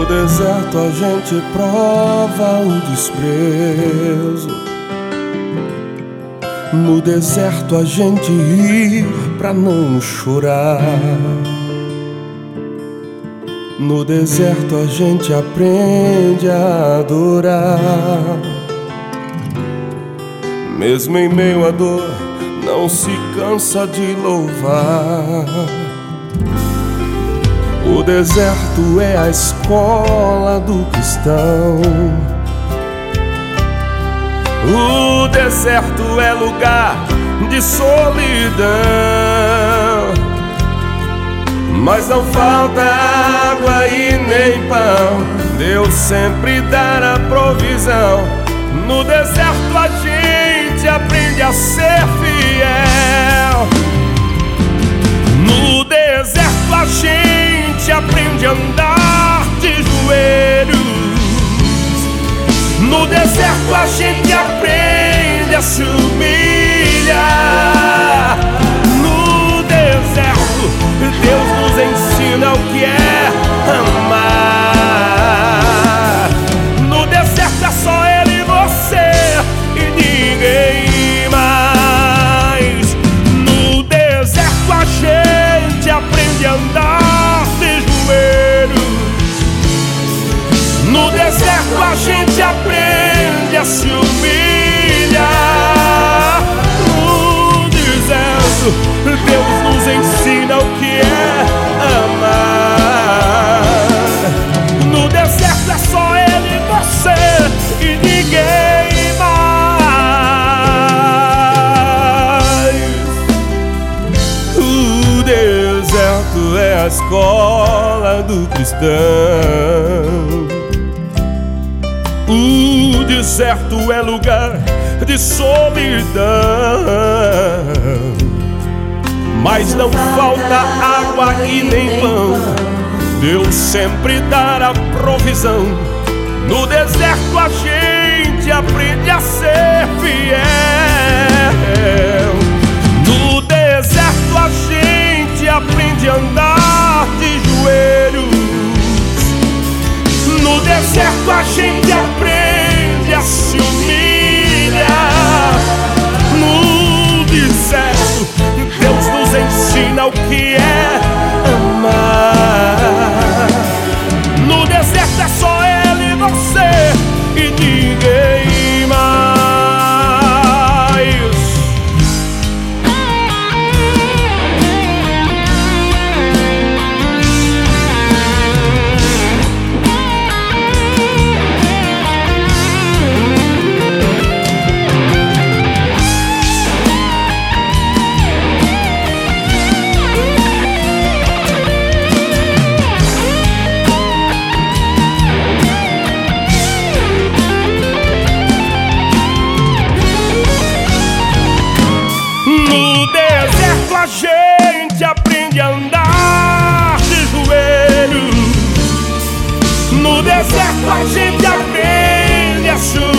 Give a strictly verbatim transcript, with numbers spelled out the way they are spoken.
No deserto a gente prova o desprezo. No deserto a gente ri pra não chorar. No deserto a gente aprende a adorar. Mesmo em meio à dor, não se cansa de louvar. O deserto é a escola do cristão. O deserto é lugar de solidão, mas não falta água e nem pão. Deus sempre dará provisão. No deserto a gente aprende a ser fiel. No deserto a gente aprende a andar de joelhos. No deserto a gente aprende a se humilhar. No deserto Deus nos ensina o que é amar. No deserto é só Ele e você e ninguém mais. No deserto a gente aprende a andar de joelhos. No deserto a gente aprende a se humilhar. No deserto Deus nos ensina o que é amar. No deserto é só Ele e você e ninguém mais. O deserto é a escola do cristão. O deserto é lugar de solidão, mas não falta água e nem pão. Deus sempre dará provisão. No deserto a gente aprende a ser fiel. No deserto a gente aprende a andar de joelhos. No deserto a gente aprende a se humilhar. No deserto Deus nos ensina o que é amar. No deserto é só Ele e você e ninguém mais. A gente aprende a andar de joelhos. No deserto a gente aprende a chorar.